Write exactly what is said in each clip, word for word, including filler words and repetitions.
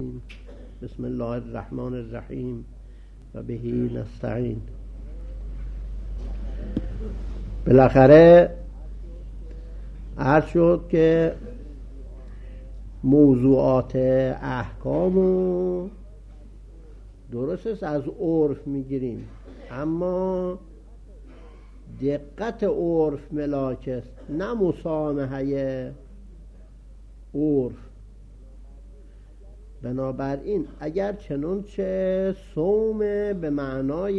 بسم الله الرحمن الرحیم و بهی نستعین. بالاخره عرض شد که موضوعات احکامو درست است از عرف میگیریم، اما دقت عرف ملاک است، نه مسامحه عرف. بنابراین اگر چنانچه صوم به معنای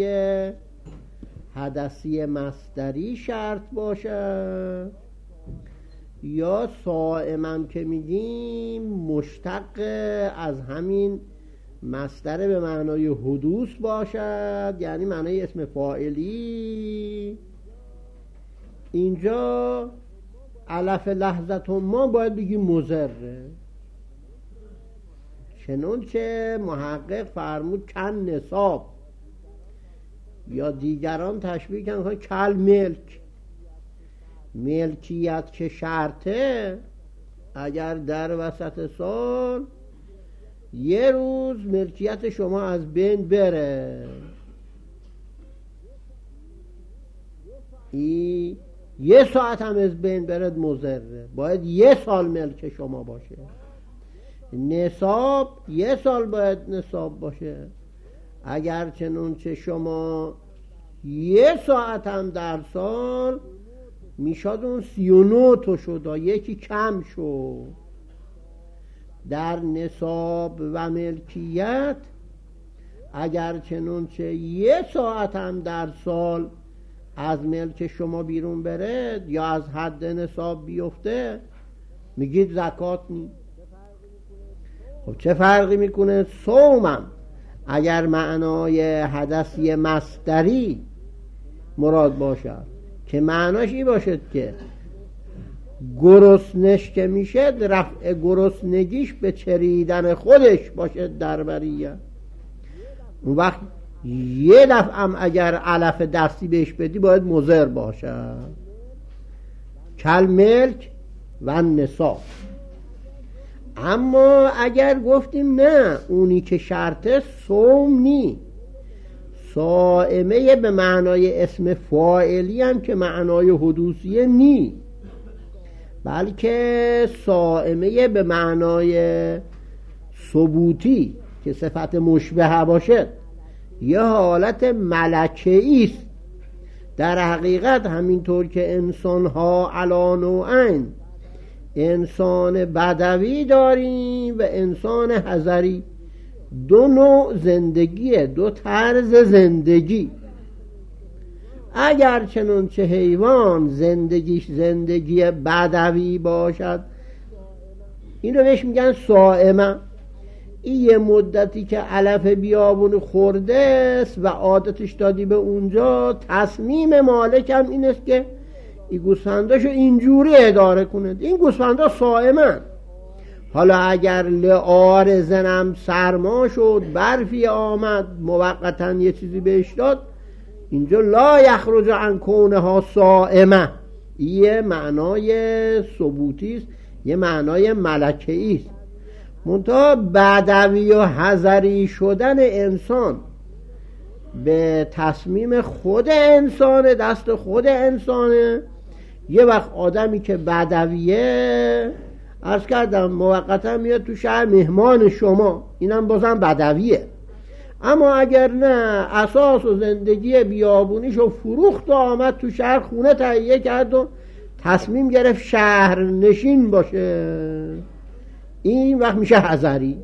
حدثی مصدری شرط باشد یا صائمم که میگیم مشتق از همین مصدر به معنای حدوث باشد، یعنی معنای اسم فاعلی، اینجا علف لحظت ما باید بگیم مضره. چنانچه محقق فرمود کن نصاب، یا دیگران تشبیه کردن کل ملک. ملکیت که شرطه، اگر در وسط سال یه روز ملکیت شما از بین بره، ای یه ساعت هم از بین برد مضره، باید یه سال ملک شما باشه. نصاب یه سال باید نصاب باشه. اگر چنانچه شما یه ساعت هم در سال میشد اون سی و نو تو شد، یکی کم شد. در نصاب و ملکیت اگر چنانچه یه ساعت هم در سال از ملک شما بیرون بره یا از حد نصاب بیفته، میگید زکات نی. خب چه فرقی میکنه؟ صومم اگر معنای حدثی مصدری مراد باشد که معناش این باشد که گرسنش که میشه رفع گرسنگیش به چریدن خودش باشد در بریه، اون وقت یه دفعه هم اگر علف دستی بهش بدی باید مضر باشد. کل ملک و نصاب. اما اگر گفتیم نه، اونی که شرطه صوم نی، صائمه به معنای اسم فاعلی هم که معنای حدوثیه نی، بلکه صائمه به معنای ثبوتی که صفت مشبهه باشد یه حالت ملکه‌ای است. در حقیقت همینطور که انسان‌ها علی نوعین، انسان بدوی داریم و انسان حضری، دو نوع زندگیه، دو طرز زندگی. اگر چنانچه حیوان زندگیش زندگی بدوی باشد، اینو بهش میگن صائمه. این یه مدتی که علف بیابون خورده است و عادتش دادی به اونجا، تصمیم مالک هم این است که این گوسفنداشو اینجوری اداره کنه. این گوسفندا صائمن. حالا اگر لعار زنم سرما شد، برفی آمد، موقتا یه چیزی بهش داد، اینجا لا یخرج عن کونها صائمه. یه معنای ثبوتی است، یه معنای ملکه‌ای است. منتها بدوی و حضری شدن انسان به تصمیم خود انسانه، دست خود انسانه. یه وقت آدمی که بدویه، عرض کردم موقتا میاد تو شهر مهمان شما، اینم بازم بدویه. اما اگر نه، اساس و زندگی بیابونیشو فروخت و آمد تو شهر، خونه تهیه کرد و تصمیم گرفت شهر نشین باشه، این وقت میشه حضری.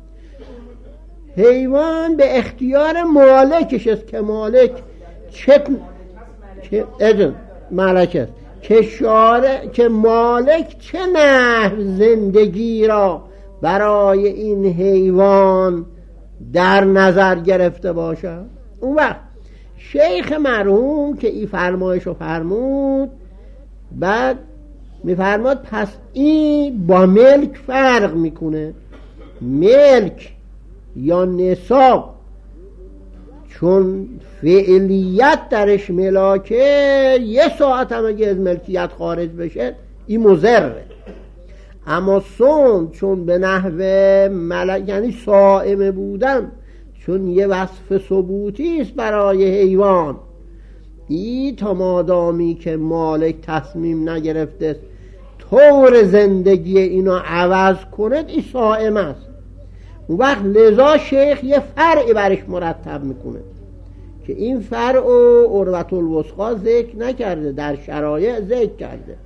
حیوان به اختیار مالکش است که مالک چه چه مالک است که شارع، که مالک چه نحو زندگی را برای این حیوان در نظر گرفته باشد. اون وقت شیخ مرحوم که این فرمایشو فرمود، بعد میفرماد پس این با ملک فرق میکنه. ملک یا نصاب چون فعلیت درش ملاکه، یه ساعت هم اگه از ملکیت خارج بشه این مضره. اما صوم چون به نحو ملک یعنی صائم بودن چون یه وصف ثبوتی است برای حیوان، ای تا مادامی که مالک تصمیم نگرفته طور زندگی اینو عوض کند این صائم است. اون وقت لذا شیخ یه فرعی برش مرتب میکنه که این فرع و عروة الوثقی ذکر نکرده، در شرایع ذکر کرده.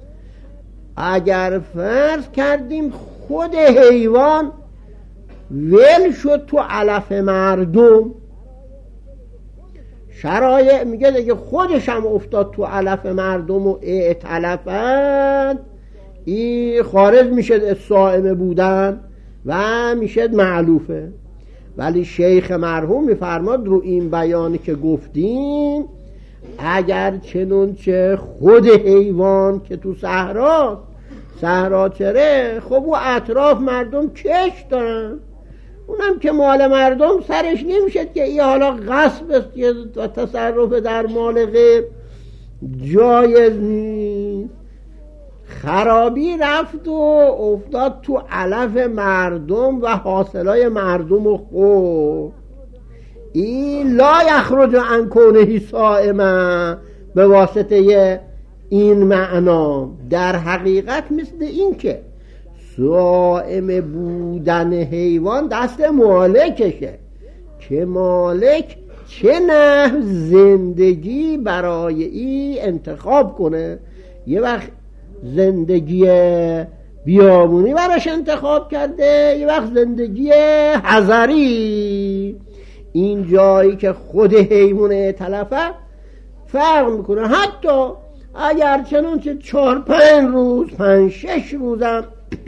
اگر فرض کردیم خود حیوان ول شد تو علف مردم، شرایع میگه دیگه خودش هم افتاد تو علف مردم و ائتلفت، این خارج میشه صائم بودن و میشه معلوفه. ولی شیخ مرحوم میفرماد رو این بیانی که گفتیم اگر چنانچه خود حیوان که تو صحرا صحرا چره، خب او اطراف مردم کش دارن، اونم که مال مردم سرش نمیشه که این حالا غصب است که تصرف در مال غیر جایز نیست. خرابی رفت و افتاد تو علف مردم و حاصلای مردم و خورد، این لا یخرج عن کونه صائما به واسطه این معنا. در حقیقت مثل این که صائم بودن حیوان دست مالکشه که مالک چه نحو زندگی برای این انتخاب کنه. یه وقت زندگی بیابونی براش انتخاب کرده، یه وقت زندگی حضری. این جایی که خود حیوان تلفه فرق میکنه، حتی اگر چنانچه چهار پنج روز پنج شش روزم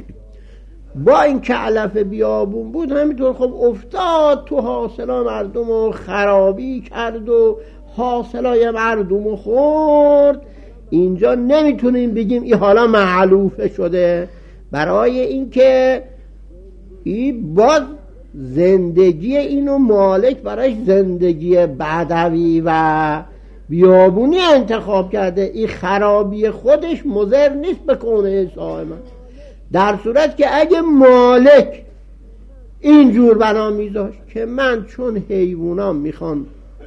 با این که علف بیابون بود همینطور خب افتاد تو حاصلای مردم و خرابی کرد و حاصلای مردم خورد، اینجا نمیتونیم بگیم این حالا معلوفه شده، برای اینکه این باز زندگی اینو مالک برایش زندگی بدوی و بیابونی انتخاب کرده. این خرابی خودش مضر نیست به کونه صائم، در صورت که اگه مالک اینجور بنا میذاشت که من چون حیوانام میخوان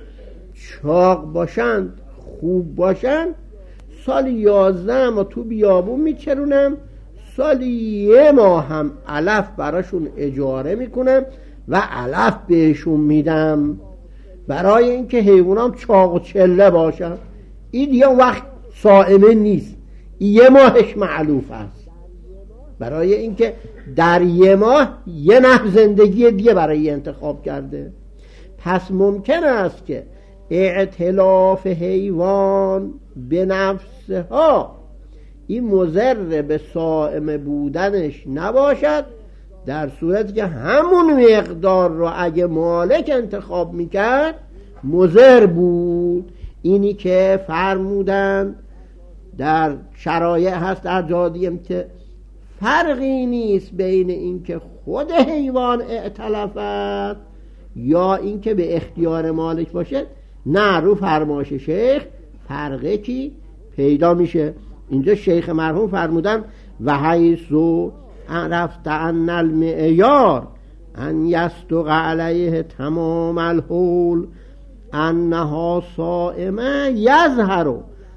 چاق باشند خوب باشند، سال یازده ما تو بیابون میچرونم، سال یه ماه هم علف براشون اجاره میکنم و علف بهشون میدم برای اینکه حیوانام چاق و چله باشن، این دیگه وقت صائمه نیست، یه ماهش معلوف است، برای اینکه در یه ماه یه نحو زندگی دیگه برای انتخاب کرده. پس ممکن است که اعتلاف حیوان به نفسها این مضر به صائم بودنش نباشد، در صورتی که همون مقدار رو اگه مالک انتخاب میکرد مضر بود. اینی که فرمودن در شرایع هست در جادیم که فرقی نیست بین این که خود حیوان اعتلفت یا این که به اختیار مالک باشه، نه، رو فرمایش شیخ فرقی کی پیدا میشه. اینجا شیخ مرحوم فرمودن و حیثو عرفت ان المعیار ان یصدق علیه تمام الحول انها صائمه یظهر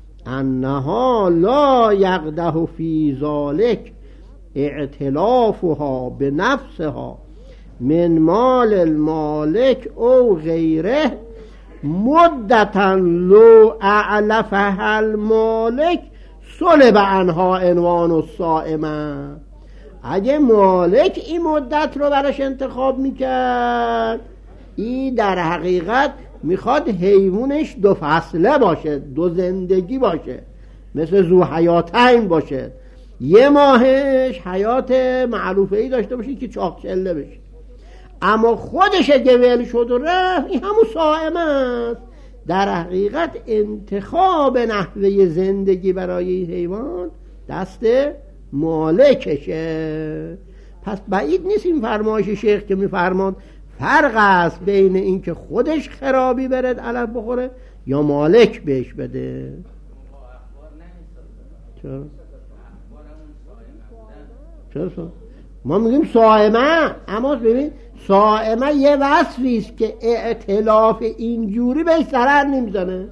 انها لا یقدح فی ذلک اعتلافها بنفسها من مال المالک او غیره مدتا لو اعلفها المالک صلب عنها عنوان الصائمه. اگه مالک این مدت رو براش انتخاب میکرد، این در حقیقت میخواد حیوانش دو فصله باشه، دو زندگی باشه، مثل ذو حیاتین باشه، یه ماهش حیات معروفه‌ای داشته باشه که چاق چله بشه، اما خودش اگه ول شد و رفت این همون صائم است. در حقیقت انتخاب نحوه زندگی برای این حیوان دست مالکشه. پس بعید نیست این فرمایش شیخ که میفرماد فرق است بین این که خودش خرابی برد علف بخوره یا مالک بهش بده. چرا؟ چرا صائمه؟ ما میگیم صائمه، اما ببین صائمه یه وصفی است که ائتلاف اینجوری بهش ضرر نمیزنه.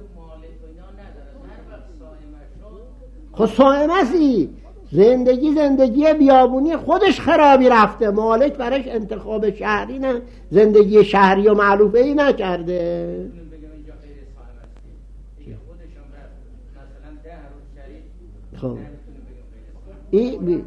خب صائمه سی زندگی زندگی بیابونی خودش خرابی رفته، مالک برش انتخاب شهری نه، زندگی شهری و معلوفه ای نکرده. خب این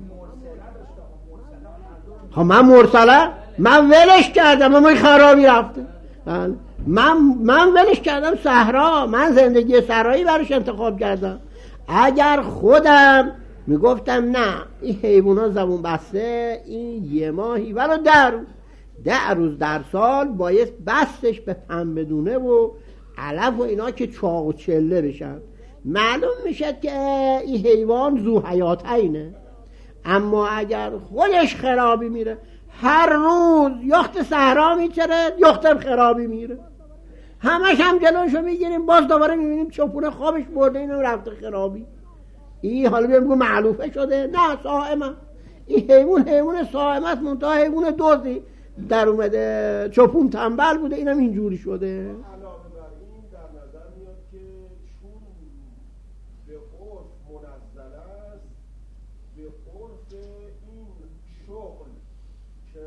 خب من مرسله من ولش کردم، من خرابی رفته، من من ولش کردم صحرا، من زندگی صحرایی برش انتخاب کردم. اگر خودم میگفتم نه این حیوانات زبون بسته، این یه ماهی ولو در ده روز در سال باید بستش به پنبه و علف و اینا که چاق و چله بشن، معلوم میشه که این حیوان ذو حیاتینه. اما اگر خودش خرابی میره، هر روز یخت صحرا میچره، یختم خرابی میره، همش هم جلوشو میگیریم، باز دوباره میبینیم چپونه خوابش برده اینم رفته خرابی. این حالا بیام بگم معلوفه شده؟ نه، صائمه. این حیوان حیوان صائمه است، منتها حیوان دوزی در اومده، چپون تنبل بوده، اینم اینجوری شده. علاوه بر این در نظر میاد که چون به عرف منزل است، به عرف این شغل که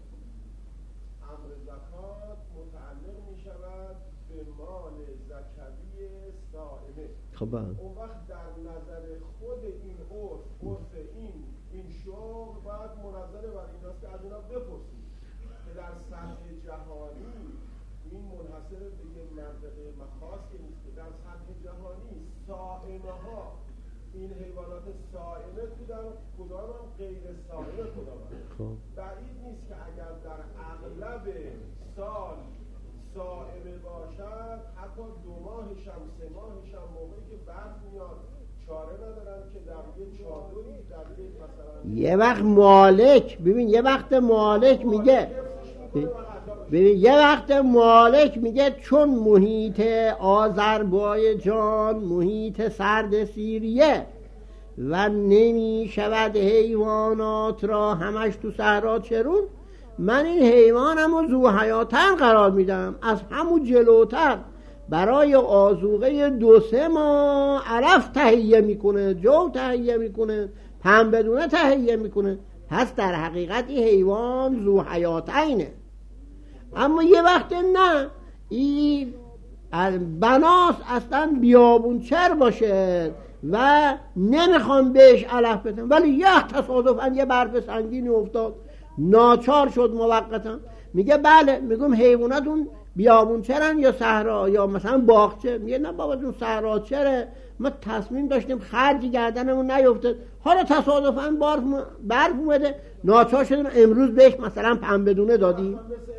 امر زکات متعلق می شود به مال زکوی صائمه. خب اون وقت در نظر خود این عرف، عرف این این شغل باید منزل بر این است که از اونا بپرسید که در سطح جهانی این منحصر به یک منطقه مخاصی نیست، که در سطح جهانی صائمه ها، این حیوانات صائمه کدام کدام هم غیر صائمه کدام هم. بعید نیست که اگر در اغلب سال صائمه باشد، حتی دو ماهش هم سه ماهش هم موقعی که برف میاد چاره ندارن که در یه چادری در یه مثلا یه وقت مالک، ببین یه وقت مالک میگه ببین یه وقت مالک میگه چون محیط آذربایجان محیط سرد سیریه و نمی شود حیوانات را همش تو صحرا چرون، من این حیوانم رو ذو حیاتن قرار میدم، از همون جلوتر برای آذوقه دو سه ماه علف تهیه میکنه، جو تهیه میکنه، پنبه تهیه میکنه. پس در حقیقت این حیوان ذو حیاتینه. اما یه وقت نه، این بناس اصلا بیابونچر باشه و نمیخوام بهش علف بدم، ولی یه تصادفاً یه برف سنگینی افتاد، ناچار شد موقتا. میگه بله، میگم حیواناتون بیابونچرن یا صحرا یا مثلا باغچه؟ میگه نه بابا جون صحرا چره، ما تصمیم داشتیم خرج گردنمون نیفته، حالا تصادفاً برف برف اومده، ناچار شدیم امروز بهش مثلا پنبه دونه دادیم.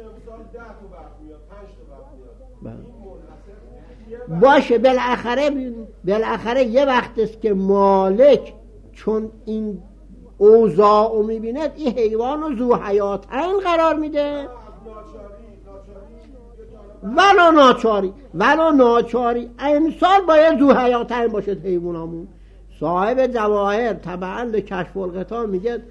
باشه، بالاخره بالاخره یه وقت است که مالک چون این اوضاع رو میبیند، این حیوان رو ذو حیاتین قرار میده، ولو ناچاری ولو ناچاری امسال باید ذو حیاتین باشد حیوانمون. صاحب جواهر طبعا لکشف الغطا میگه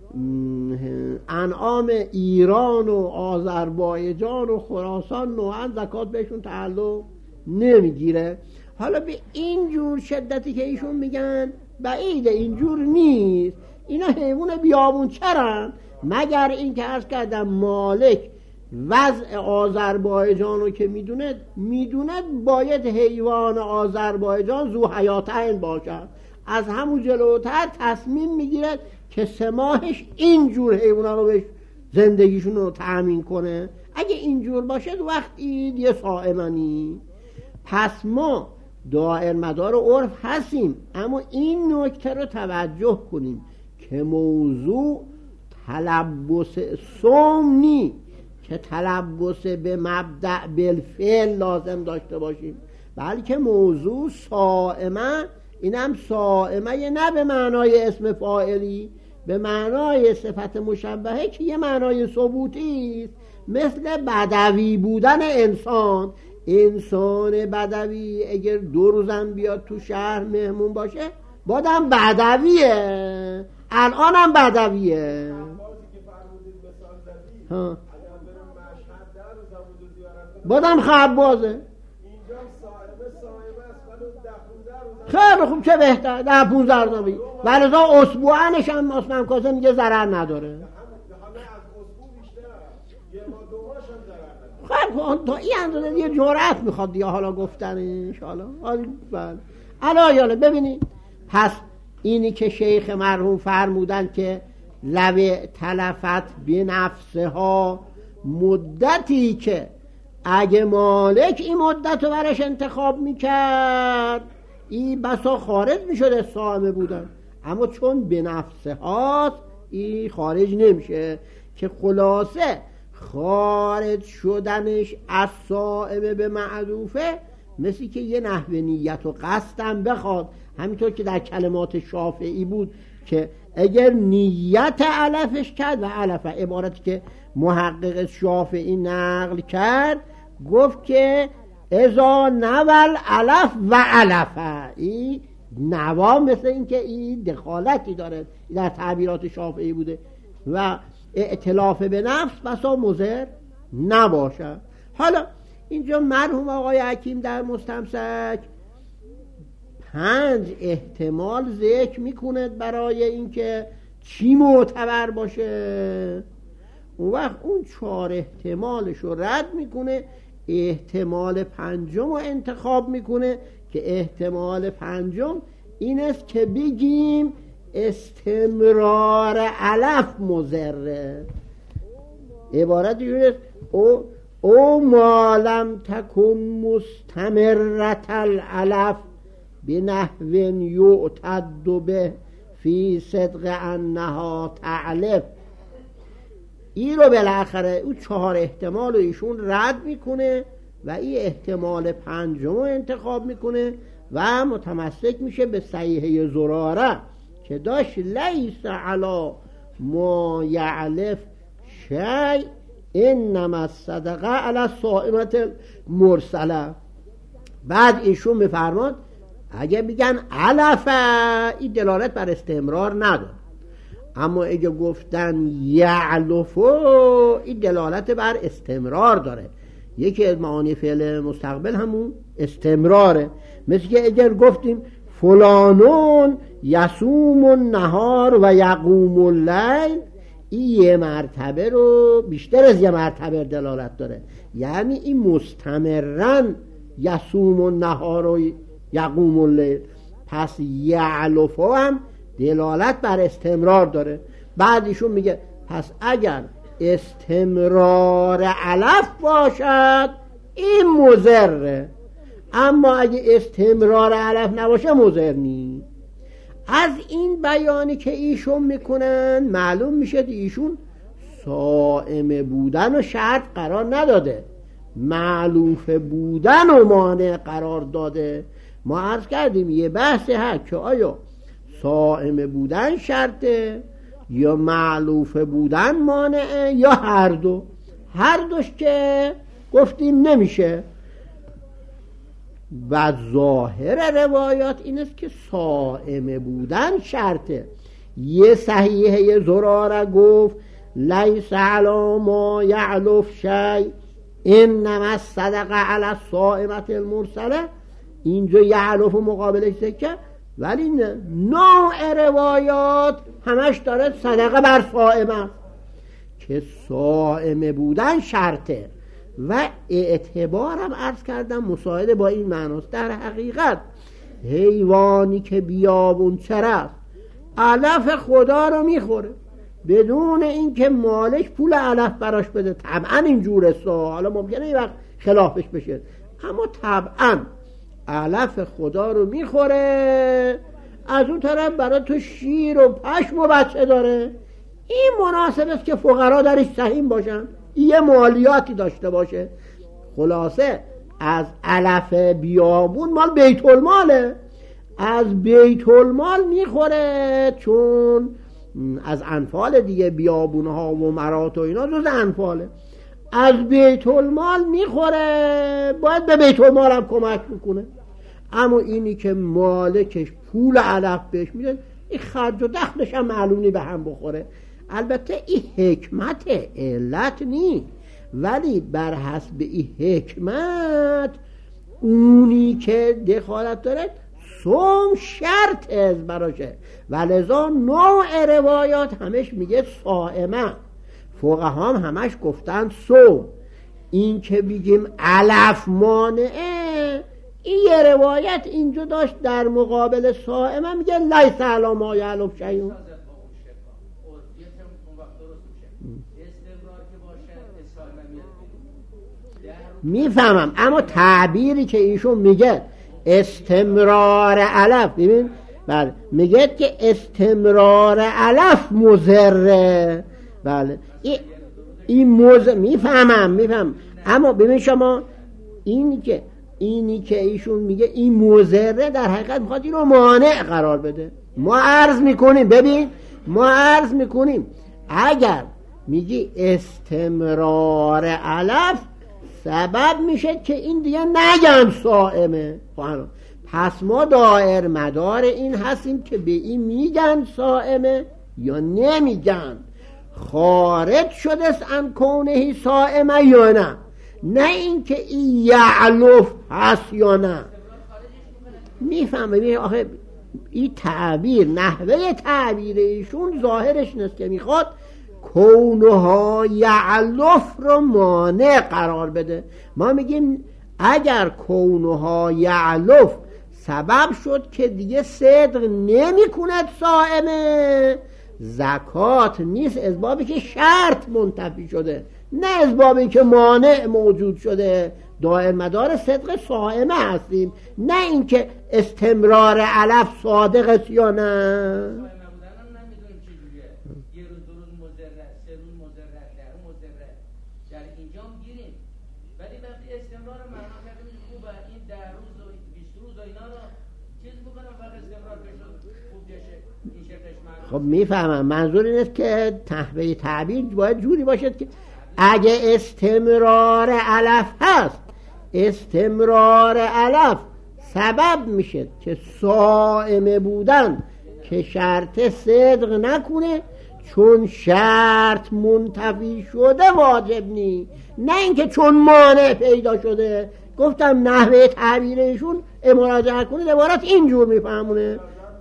انعام ایران و آذربایجان و خراسان نوعا زکات بهشون تعلق نمیگیره. حالا به این جور شدتی که ایشون میگن بعید اینجور نیست، اینا حیوان بیابون چرن، مگر این که عرض کردم مالک وضع آذربایجان رو که میدونه میدونه باید حیوان آذربایجان ذو حیاتین باشد، از همون جلوتر تصمیم میگیره که سه ماهش اینجور حیوانا رو بهش زندگیشون رو تأمین کنه. اگه اینجور باشه وقتی یه صائمانی. پس ما دائر مدار عرف هستیم، اما این نکته رو توجه کنیم که موضوع تلبس صوم نی که تلبس به مبدأ بالفعل لازم داشته باشیم، بلکه موضوع صائمه، اینم صائمه نه به معنای اسم فاعلی، به معنای صفت مشبهه که یه معنای ثبوتی است، مثل بدوی بودن انسان. انسان بدوی اگر دو روزم بیاد تو شهر مهمون باشه بادم بدویه، الان هم بدویه. ها بادم خبازه. خیلی خوب، چه بهتر، در پونزده روز بگی ولی ازا اسبوعنش هم اسمم کاسه میگه ضرر نداره. خیلی تا این اندازه یه جرأت میخواد دیگه حالا گفتنش. حالا بله الا یاله ببینید، پس اینی که شیخ مرحوم فرمودن که لو تلفت بنفسه ها، مدتی که اگه مالک این مدت رو برش انتخاب میکرد این بسا خارج میشده صائمه بودن، اما چون بنفسه هاست این خارج نمیشه. که خلاصه خارج شدنش از صائمه به معروفه مثل که یه نحو نیت و قصدم بخواد، همینطور که در کلمات شافعی بود که اگر نیت علفش کرد، و علفه عبارتی که محقق شافعی نقل کرد گفت که اذا نول علف و علفه، این نوا مثل این که این دخالتی داره در تعبیرات شافعی بوده و ائتلاف به نفس بسا مضر نباشد. حالا اینجا مرحوم آقای حکیم در مستمسک پنج احتمال ذکر میکنه برای اینکه چی معتبر باشه. اون وقت اون چهار احتمالش رو رد میکنه، احتمال پنجم رو انتخاب میکنه که احتمال پنجم این است که بگیم استمرار علف مضره. عبارت اینه او او ما لم تکن مستمرة العلف بنحو یعتد به فی صدق انها تعلف. این رو بالاخره اون چهار احتمال رو ایشون رد میکنه و این احتمال پنجم رو انتخاب میکنه و متمسک میشه به صحیحه زراره که داشت لیس علی ما یعلف شیء انما الصدقه علی الصائمة المرسله. بعد ایشون میفرماد اگه بگن علفه این دلالت بر استمرار نداره، اما اگه گفتن یعلفو این دلالت بر استمرار داره. یکی از معانی فعل مستقبل همون استمراره، مثل که اگر گفتیم فلانون یصوم النهار و یقوم اللیل، این یه مرتبه رو بیشتر از یه مرتبه دلالت داره، یعنی این مستمرن یصوم النهار و یقوم اللیل. پس یعلفو هم دلالت بر استمرار داره. بعدیشون میگه پس اگر استمرار علف باشد این مضره، اما اگه استمرار علف نباشه مضر نیست. از این بیانی که ایشون میکنن معلوم میشه ایشون صائم بودن و شرط قرار نداده، معلوف بودن و مانع قرار داده. ما عرض کردیم یه بحث هست که آیا صائم بودن شرطه یا معلوف بودن مانعه یا هر دو. هر دوش که گفتیم نمیشه. و ظاهر روایات این است که صائم بودن شرطه. یه صحیحه زراره گفت لیس علی ما یعلف شیء انما الصدقه علی الصائمة المرسله. اینجا یعلف و مقابلش ذکر، ولی نه، نوع روایات همش داره صدقه بر صائمه که صائم بودن شرطه. و اعتبارم عرض کردم مساعده با این معناست. در حقیقت حیوانی که بیابون چرست علف خدا رو میخوره بدون اینکه مالک پول علف براش بده، طبعا اینجور است. حالا ممکنه یه وقت خلافش بشه، اما طبعا علف خدا رو میخوره. از اون طرف برای تو شیر و پشم و بچه داره. این مناسب است که فقرا درش سهیم باشن، یه مالیاتی داشته باشه. خلاصه از علف بیابون مال بیت الماله، از بیت المال میخوره، چون از انفال دیگه بیابون ها و مرات و اینا جز انفاله. از بیت المال میخوره، باید به بیت المال هم کمک میکنه. اما اینی که مالکش پول علف بهش میده این خرج و دخلش هم معلومی به هم بخوره. البته این حکمت علت نی، ولی بر حسب این حکمت اونی که دخالت داره صوم شرط از براشه، ولذا نوع روایات همش میگه صائمه. فقها هم همش گفتن صوم. این که بگیم علف مانعه، این یه روایت اینجا داشت در مقابل صائمه میگه لیس علی ما یعلف شیء. میفهمم، اما تعبیری که ایشون میگه استمرار علف، ببین بله میگه که استمرار علف مضره. بله این این موضع میفهمم میفهم اما ببین شما اینی که اینی که ایشون میگه این مضره در حقیقت میخواد اینو مانع قرار بده. ما عرض میکنیم، ببین ما عرض میکنیم اگر میگی استمرار علف سبب میشه که این دیگه نگن صائمه، پس ما دائر مدار این هستیم که به این میگن صائمه یا نمیگن، خارج شده است ان کونه صائمه یا نه، نه اینکه این یعلف هست یا نه. میفهمه آخه این تعبیر نحوه تعبیر ایشون ظاهرش نیست که میخواد کونها یعلف رو مانع قرار بده. ما میگیم اگر کونها یعلف سبب شد که دیگه صدق نمی کند صائمه، زکات نیست از بابی که شرط منتفی شده، نه از بابی که مانع موجود شده. دائر مدار صدق صائمه هستیم، نه اینکه استمرار علف صادق است یا نه. خب میفهمم، منظور این است که تحویل تعبیر باید جوری باشد که اگه استمرار علف هست، استمرار علف سبب میشه که صائم بودن که شرط صدق نکنه، چون شرط منتفی شده واجب نی، نه اینکه چون مانع پیدا شده. گفتم نحوه تعبیرشون مراجعه کنید عبارت اینجور میفهمونه.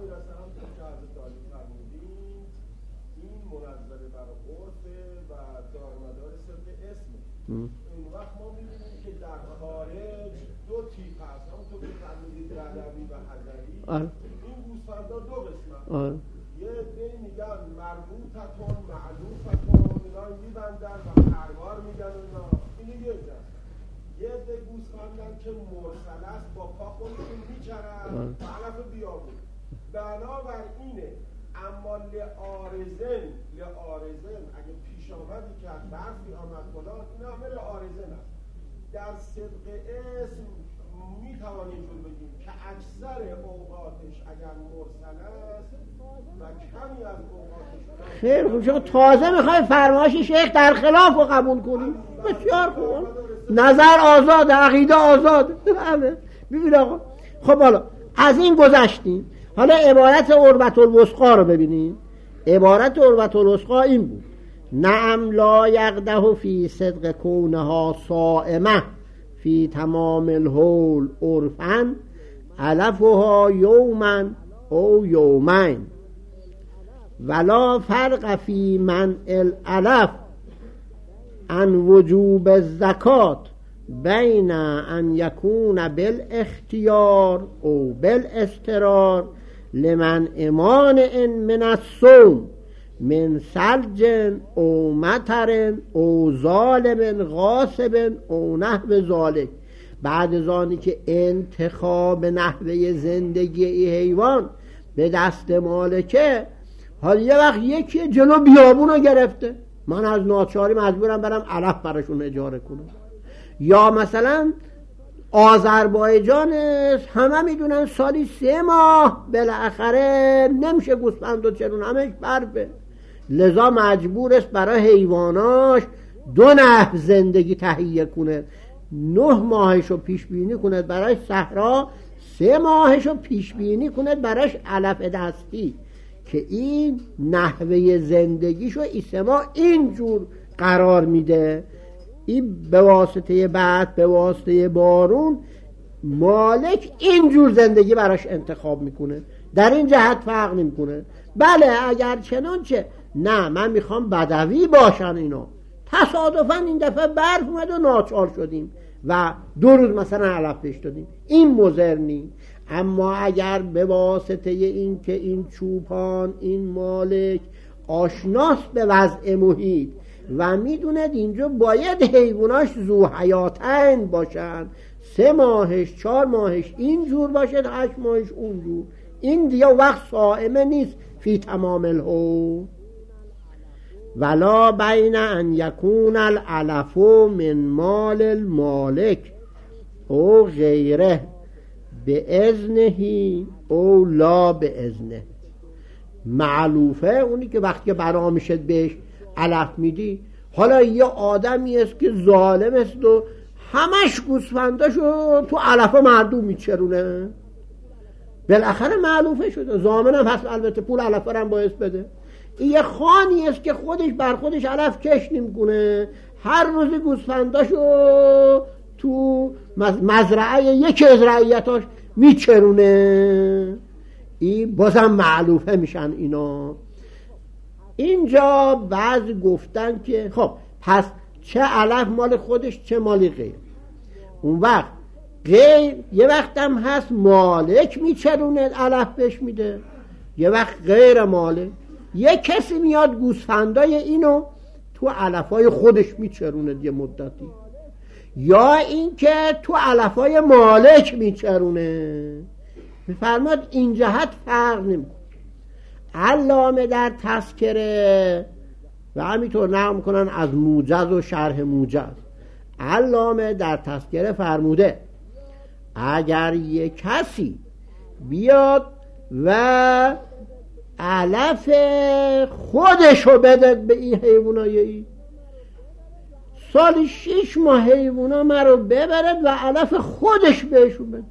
اون وقت ما می‌بینیم که در خارج دو تیپ هست، همونطور که فرمودید رضوی و حضری. این گوسفندا دو قسمت. یه عده میگن مربوطتون معلوفتون، اینا میبندن و پروار میگن اینا، اینو یه عده. یه عده گوسفندن که مرسل است، با پا خودشون میچرن علف بیابون. بنابراینه اما لعارضن لعارضن اگه پیش آمدی که از برفی آمد فلان، این همه لعارضن است. در صدق اسم میتوانیم اینجور بگیم که اکثر اوقاتش اگر مرسل است و کمی از اوقاتش خیر خوب شد. تازه میخوای فرمایش شیخ در خلاف رو قبول کنیم. بسیار خوب، نظر آزاد، عقیده آزاد. ببین آقا، خب حالا از این گذشتیم، حالا عبارت عروة الوثقی رو ببینیم. عبارت عروة الوثقی این بود: نعم لا یقدح فی صدق کونها صائمه فی تمام الحول عرفا علفها یوما او یومین ولا فرق فی منع العلف عن وجوب الزکات بین ان یکون بالاختیار او بالاضطرار لمن مانع من الصوم من ثلج او مطر او ظالم غاصب او نحو ذالک. بعد از آنی که انتخاب نحوه زندگی ای حیوان به دست مالکه، حالا یه وقت یکی جلو بیابون رو گرفته، من از ناچاری مجبورم برم علف براشون اجاره کنم. یا مثلا آذربایجان همه میدونن سالی سه ماه بالاخره نمیشه گوسفند و چرون همش برفه، لذا مجبور است برای حیواناش دو نحو زندگی تهیه کنه. نه ماهشو پیش بینی کنه برای صحرا، سه ماهشو پیش بینی کنه برایش علف دستی. که این نحوه زندگیشو ایسما اینجور قرار میده، این به واسطه بعد به واسطه بارون مالک اینجور زندگی براش انتخاب میکنه، در این جهت فرق نمیکنه. بله اگر چنانچه نه من میخوام بدوی باشن اینا، تصادفاً این دفعه برف اومد و ناچار شدیم و دو روز مثلا علف پیش دادیم، این مضرنی. اما اگر به واسطه این که این چوپان این مالک آشناس به وضع محیط و میدوند اینجا باید حیواناش ذو حیاتین باشن، سه ماهش چهار ماهش اینجور باشه، هشت ماهش اونجور، این دیگه وقت صائمه نیست فی تمام الحول. ولا بین ان یکون العلف من مال المالک او غیره به اذنه او لا به اذنه. معلوفه اونی که وقتی برا میشد بهش علف میدی، حالا یه آدمی است که ظالم است و همش گوسفنداشو تو علف مردم میچرونه، بالاخره معلوفه شده، ضامن هم هست البته پول علف هم باعث بده. این یه خانی است که خودش بر خودش علف کش نمیکنه، هر روز گوسفنداشو تو مزرعه یکی از رعیتاش میچرونه، این بازم معلوفه میشن اینا. اینجا بعضی گفتن که خب پس چه علف مال خودش چه مالی غیر. اون وقت غیر یه وقت هم هست مالک میچرونه علف بهش میده، یه وقت غیر مالک. یه کسی میاد گوسفندای اینو تو علفای خودش میچرونه یه مدتی، یا این که تو علفای مالک میچرونه. میفرماد این جهت فرق نمیکنه. علامه در تذکره و همینطور نقل کنن از موجز و شرح موجز، علامه در تذکره فرموده اگر یک کسی بیاد و علف خودشو بده به این حیوانای این، سالی شیش ماه حیوانا مرا ببرد و علف خودش بهشون بده،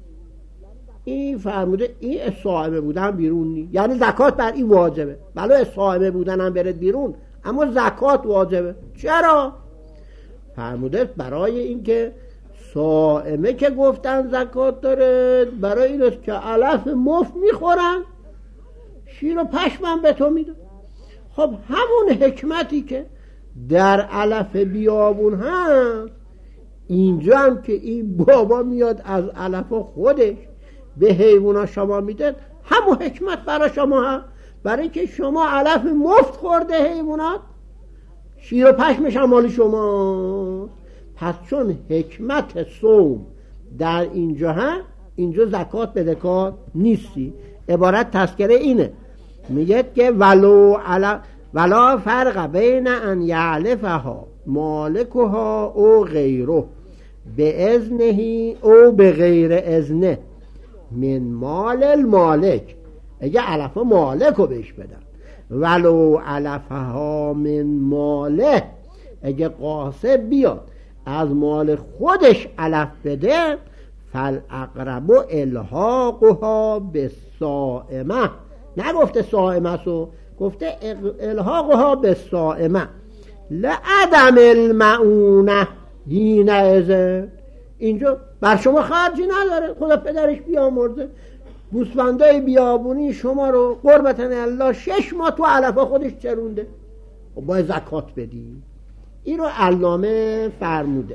این فرموده این صائمه بودن بیرون نی، یعنی زکات بر این واجبه. بله صائمه بودن هم برد بیرون اما زکات واجبه. چرا؟ فرموده برای اینکه صائمه که گفتن زکات داره، برای این است که علف مفت میخورن، شیر و پشمم به تو میده. خب همون حکمتی که در علف بیابون هست، اینجا هم که این بابا میاد از علف خودش به حیوونا شما میده، همون حکمت برای شما هم، برای که شما علف مفت خورده حیوانات، شیر و پشمش هم مال شما. پس چون حکمت صوم در اینجا هم، اینجا زکات بدهکار نیستی. عبارت تذکره اینه، میگه که ولو علا ولا فرق بین ان یعلفها مالکها او غیره به اذنه او به غیر اذنه من مال المالک. اگه علفا مالکو بهش بدن، ولو علفها من ماله، اگه قاصد بیاد از مال خودش علف بده، فالاقرب الحاقها بالصائمه. نگفته صائمه سو، گفته الحاقها بالصائمه لعدم المعونه حینئذ. اینجا بر شما خرجی نداره، خدا پدرش بیامرزه. گوسفندای بیابونی شما رو قربتن الله شش ماه تو علفا خودش چرونده، و باید زکات بدی. این رو علامه فرموده.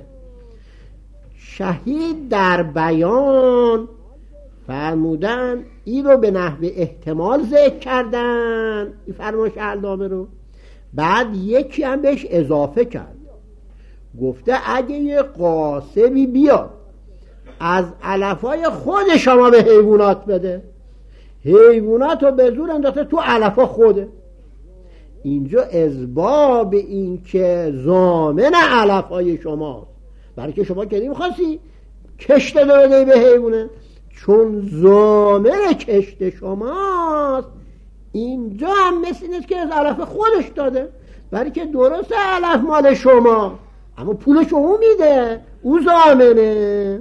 شهید در بیان فرمودن، این رو به نحو احتمال ذکر کردن، این فرمایش علامه رو. بعد یکی هم بهش اضافه کرد، گفته اگه یه قاسمی بیاد از علفای خود شما به حیوانات بده، حیوانات رو به زور انداخته تو علفا خوده، اینجا اسباب این که ضامن علفای شماست، برای که شما که نمیخواستی کشت داده به حیوانه، چون ضامن کشت شماست اینجا هم مثل نیست که از علف خودش داده، برای که درست علف مال شما اما پولش او میده، او ضامنه.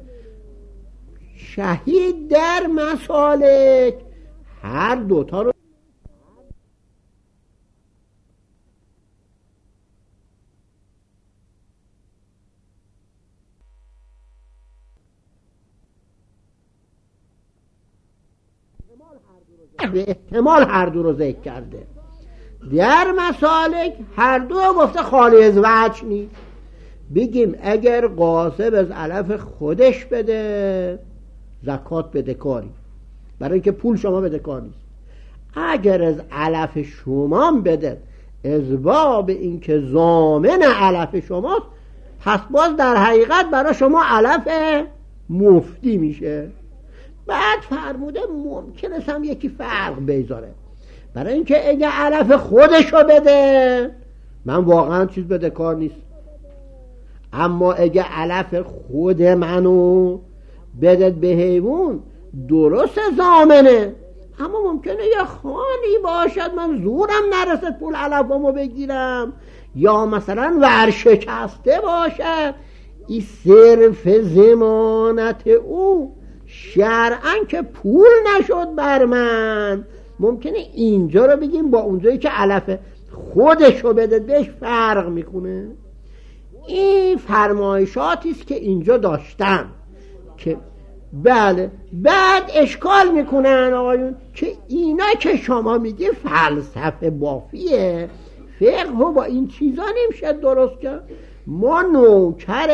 شهید در مسالک هر دوتا رو به احتمال هر دو رو ذکر کرده. در مسالک هر دو گفته خالی از وجه نیست. بگیم اگر قاسب از علف خودش بده زکات بده کاری، برای اینکه پول شما بده کار نیست. اگر از علف شما بده از باب اینکه ضامن علف شماست، پس باز در حقیقت برای شما علف مفتی میشه. بعد فرموده ممکنه هم یکی فرق بیزاره، برای اینکه اگه علف خودشو بده من واقعا چیز بده کار نیست، اما اگه علف خود منو بدد به حیوان درست ضامنه، اما ممکنه یه خانی باشد من زورم نرسد پول علفامو بگیرم، یا مثلا ورشکسته باشد، این صرف ضمانت او شرعاً که پول نشد بر من، ممکنه اینجا رو بگیم با اونجایی که علف خودشو بده بهش فرق میکنه. این فرمایشاتی است که اینجا داشتم که بله بعد اشکال میکنن آقایون که اینا که شما میگی فلسفه بافیه، فقه با این چیزا نمیشه درست کرد. ما نوکر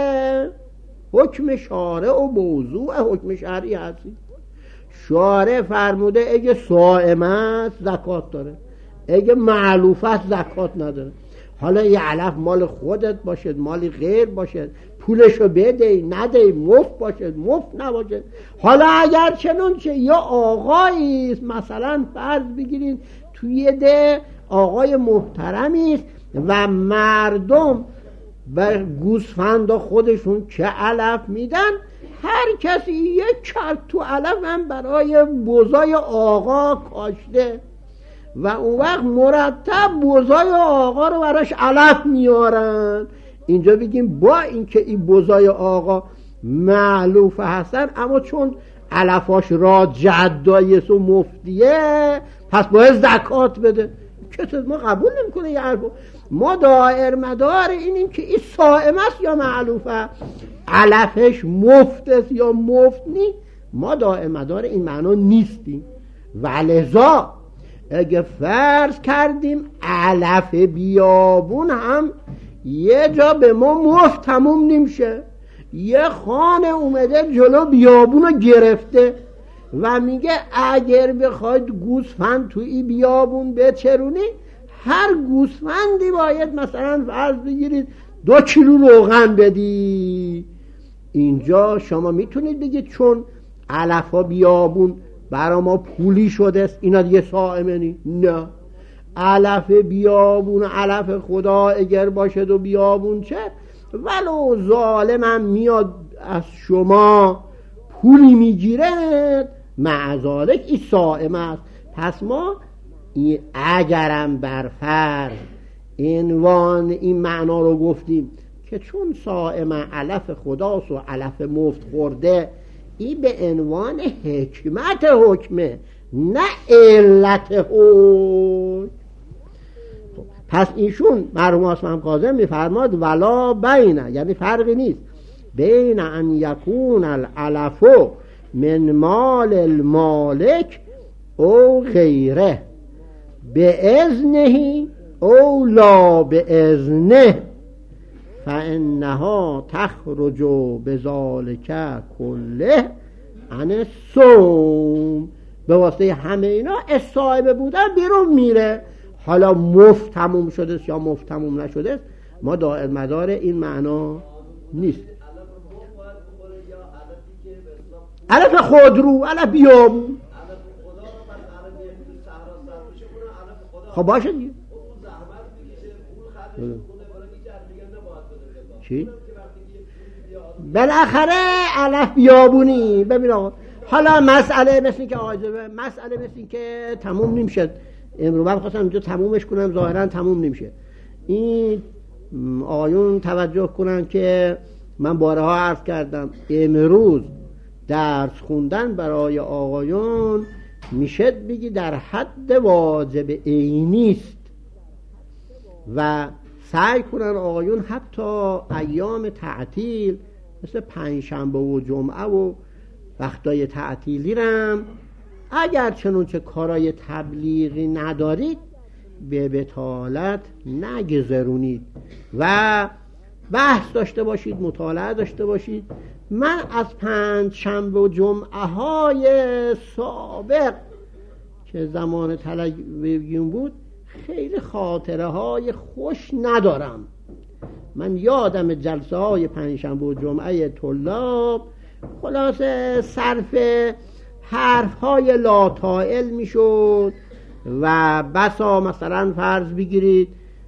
حکم شارع و موضوع حکم شرعی هستیم. شارع فرموده اگه صائم است زکات داره، اگه معلوف است زکات نداره. حالا یه علف مال خودت باشد مالی غیر باشد، پولشو بده نده، مفت باشد مفت نباشد. حالا اگر چنون چه یا آقایی است، مثلا فرض بگیرید توی ده آقای محترمی است و مردم و گوسفندا خودشون چه علف میدن، هر کسی یک کرد تو علف هم برای بوزای آقا کاشته و اون وقت مرتب بوزای آقا رو براش علف میارن. اینجا بگیم با اینکه این بوزای آقا معلوف هستن، اما چون علفاش را جدایس و مفتیه پس باید زکات بده. کسی ما قبول نمیکنه یه حرفو. ما دائر مدار اینیم که این صائم است یا معلوفه، علفش مفت است یا مفت نیست، ما دائر مدار این معنا نیستیم. ولذا اگه فرض کردیم علف بیابون هم یه جا به ما مفت تموم نمیشه، یه خانه اومده جلو بیابون رو گرفته و میگه اگر بخواید گوسفند توی بیابون بچرونی، هر گوسفندی باید مثلا فرض بگیرید دو کیلو روغن بدی. اینجا شما میتونید بگید چون علفا بیابون برای ما پولی شده است اینا دیگه صائمه نی؟ نه، علف بیابون علف خدا اگر باشد و بیابون چه ولو ظالمم میاد از شما پولی میگیره معذالک این صائم است. پس ما اگرم بر فرض عنوان این معنا رو گفتیم که چون صائم علف خداست و علف مفت خورده، این به عنوان حکمت حکمه نه علت حکم. پس ایشون مرحوم عثمان کاظم میفرماد ولا بین، یعنی فرقی نیست بین ان یکون العلف من مال المالک او غیره به اذنه او لا به اذنه فانها تخرج بذالک کله عن الصوم. به واسطه همه اینا الصائم بودن بیرون میره. حالا مفت تموم شده یا مفت تموم نشده ما دائر مدار این معنا نیست. علف خودرو، علف بیابون، خب باشه دیگه. چی؟ بالاخره علف بیابونی. ببین آقا حالا مسئله مثل که آقای مسئله مثل که تموم نمیشه. امروز من خواستم اینجا تمومش کنم، ظاهرا تموم نمیشه. این آقایون توجه کنن که من بارها عرض کردم امروز درس خوندن برای آقایون میشه بگی در حد واجب عینی است و سعی کنن آقایون حتی ایام تعطیل مثل پنجشنبه و جمعه و وقتای تعطیلی رم اگر چنانچه کارای تبلیغی ندارید به بطالت نگذرونید و بحث داشته باشید، مطالعه داشته باشید. من از پنج شنبه و جمعه های سابق که زمان تلویزیون بود خیلی خاطره های خوش ندارم. من یادم جلسه های پنج شنبه و جمعه طلاب خلاصه صرف حرف های لاتائل می شد و بسا مثلا فرض بگیرید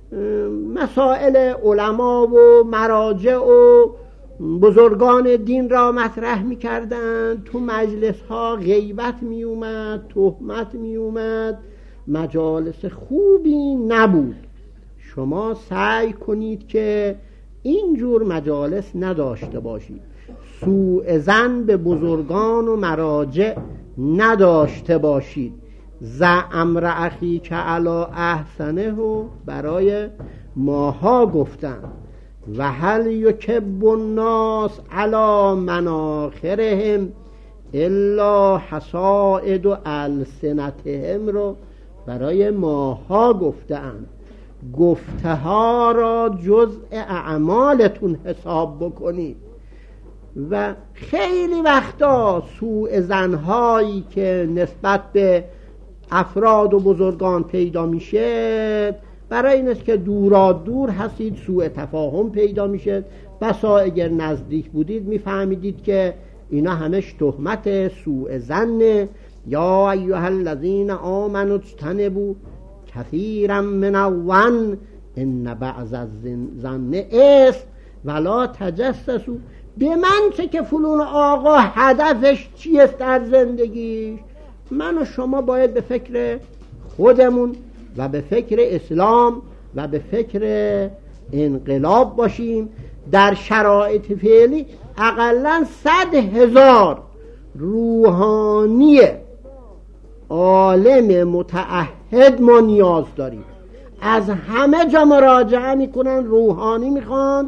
مسائل علما و مراجع و بزرگان دین را مطرح می کردن. تو مجلس ها غیبت می اومد، تهمت می اومد، مجالس خوبی نبود. شما سعی کنید که اینجور مجالس نداشته باشید، سوء ظن به بزرگان و مراجع نداشته باشید. ز امر اخی که علا احسنه و برای ماها گفتن و هل یکب الناس علی مناخرهم الا حصائد و السنتهم رو برای ماها گفتن. گفته ها را جزء اعمالتون حساب بکنید و خیلی وقتا سوء ظن‌هایی که نسبت به افراد و بزرگان پیدا میشه برای این است که دورا دور هستید، سوء تفاهم پیدا میشه. بسا اگر نزدیک بودید میفهمیدید که اینا همش تهمت سوء ظن. یا ایها الذین آمنوا اجتنبوا کثیرا من الظن ان بعض الظن اثم ولا تجسسوا. به من چه که فلان آقا هدفش چیست در زندگیش؟ من و شما باید به فکر خودمون و به فکر اسلام و به فکر انقلاب باشیم. در شرایط فعلی اقلا صد هزار روحانی عالم متعهد ما نیاز داریم. از همه جا مراجعه میکنن، روحانی میخوان،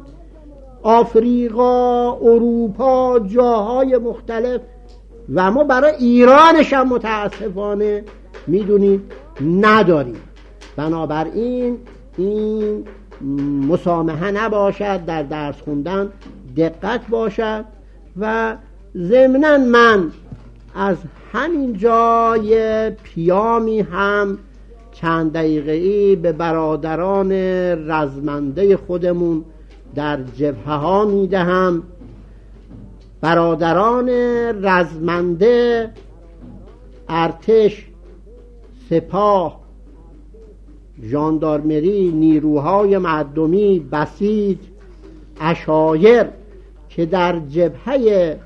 آفریقا، اروپا، جاهای مختلف، و ما برای ایرانش هم متاسفانه میدونید نداریم. بنابراین این مسامحه نباشد، در درس خوندن دقت باشد. و ضمناً من از همین جای پیامی هم چند دقیقه‌ای به برادران رزمنده خودمون در جبهه ها میدهم. برادران رزمنده، ارتش، سپاه، ژاندارمری، نیروهای مردمی، بسیج، عشایر که در جبهه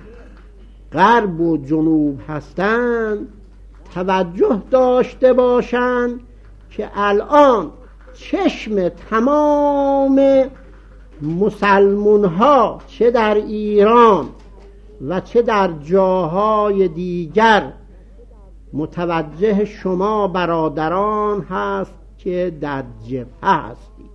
غرب و جنوب هستند توجه داشته باشند که الان چشم تمام مسلمون ها چه در ایران و چه در جاهای دیگر متوجه شما برادران هست که در جبهه هستید.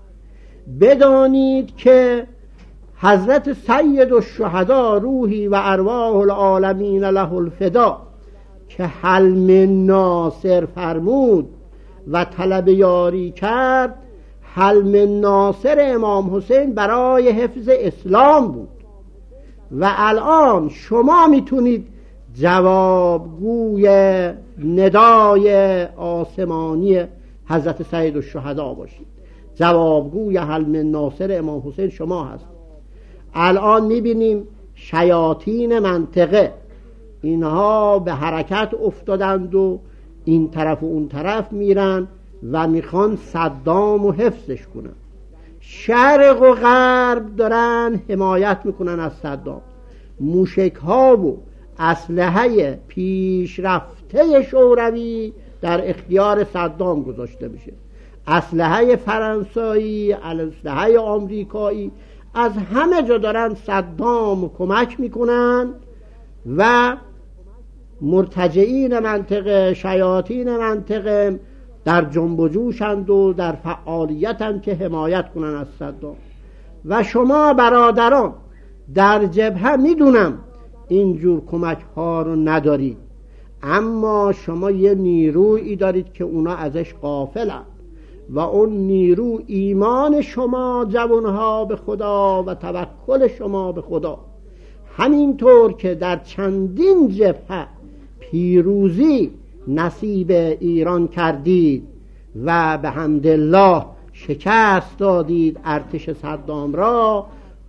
بدانید که حضرت سید الشهدا روحی و ارواح العالمین له الفدا که حلم ناصر فرمود و طلب یاری کرد، حلم ناصر امام حسین برای حفظ اسلام بود. و الان شما میتونید جوابگوی ندای آسمانی حضرت سید الشهدا باشید. جوابگوی حلم ناصر امام حسین شما هست. الان میبینیم شیاطین منطقه اینها به حرکت افتادند و این طرف و اون طرف میرن و میخوان صدام و حفظش کنن. شرق و غرب دارن حمایت میکنن از صدام. موشک ها و اسلحه پیشرفته شوروی در اختیار صدام گذاشته میشه. اسلحه فرانسوی، اسلحه آمریکایی، از همه جا دارن صدام کمک میکنن و مرتجعین منطقه، شیاطین منطقه در جنب و جوشند و در فعالیتند که حمایت کنن از صدام. و شما برادران در جبهه میدونم اینجور کمک ها رو ندارید، اما شما یه نیرویی دارید که اونا ازش غافلند و اون نیرو ایمان شما جوانها به خدا و توکل شما به خدا. همینطور که در چندین جبهه پیروزی نصیب ایران کردید و به حمدالله شکست دادید ارتش صدام را،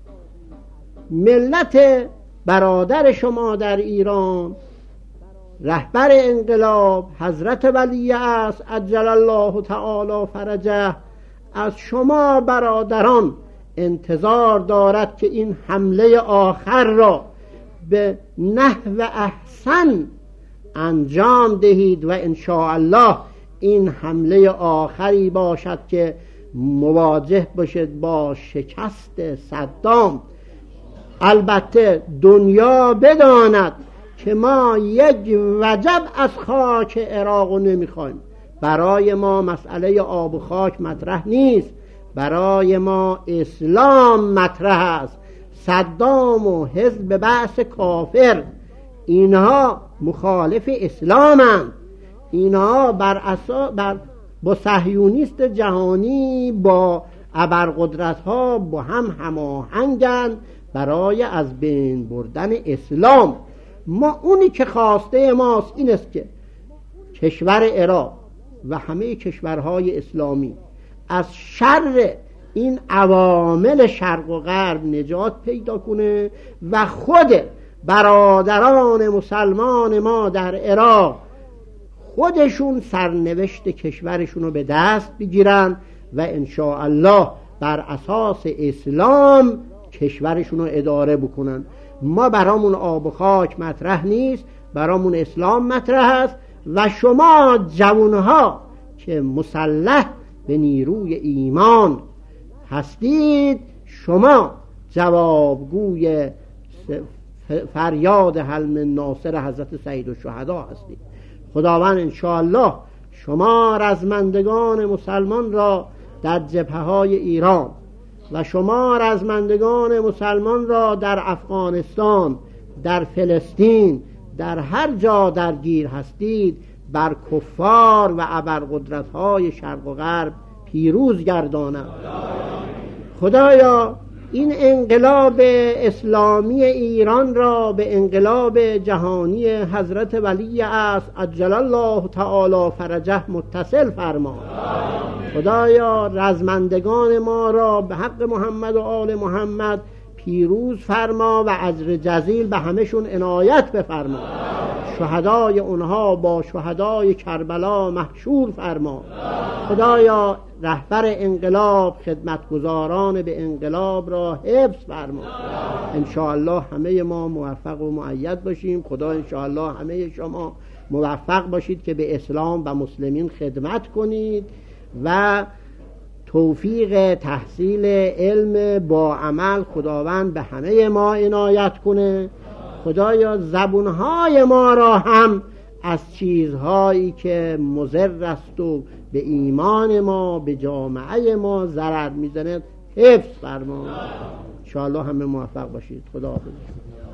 ملت برادر شما در ایران، رهبر انقلاب حضرت ولی عصر عجل الله تعالی فرجه، از شما برادران انتظار دارد که این حمله آخر را به نحو احسن انجام دهید و ان شاء الله این حمله آخری باشد که مواجه باشد با شکست صدام. البته دنیا بداند که ما یک وجب از خاک عراق نمیخوایم. برای ما مسئله آب و خاک مطرح نیست، برای ما اسلام مطرح است. صدام و حزب بعث کافر اینها مخالف اسلامند، اینها بر اساس بر با صهیونیست جهانی با ابرقدرت ها با هم هماهنگند برای از بین بردن اسلام. ما اونی که خواسته ماست این است که کشور عراق و همه کشورهای اسلامی از شر این عوامل شرق و غرب نجات پیدا کنه و خود برادران مسلمان ما در عراق خودشون سرنوشت کشورشون رو به دست بگیرن و ان شاء الله بر اساس اسلام کشورشون رو اداره بکنن. ما برامون آب و خاک مطرح نیست، برامون اسلام مطرح است و شما جوانها که مسلح به نیروی ایمان هستید، شما جوابگوی فریاد حل من ناصر حضرت سید الشهدا هستید. خداوند انشاءالله شما رزمندگان مسلمان را در جبهه‌های ایران و شما رزمندگان مسلمان را در افغانستان، در فلسطین، در هر جا درگیر هستید بر کفار و ابرقدرت‌های شرق و غرب پیروز گرداند. خدایا این انقلاب اسلامی ایران را به انقلاب جهانی حضرت ولی عصر عجل الله تعالی فرجه متصل فرما. خدایا رزمندگان ما را به حق محمد و آل محمد پیروز فرما و اجر جزیل به همشون عنایت بفرما. شهدای اونها با شهدای کربلا محشور فرما. خدایا رهبر انقلاب، خدمتگزاران به انقلاب را حفظ فرما. انشاءالله همه ما موفق و مؤید باشیم. خدا انشاءالله همه شما موفق باشید که به اسلام و مسلمین خدمت کنید و توفیق تحصیل علم با عمل خداوند به همه ما عنایت کنه. خدایا زبونهای ما را هم از چیزهایی که مضر است و به ایمان ما، به جامعه ما ضرر میزنه حفظ فرما. انشاءالله همه موفق باشید. خدا حافظ.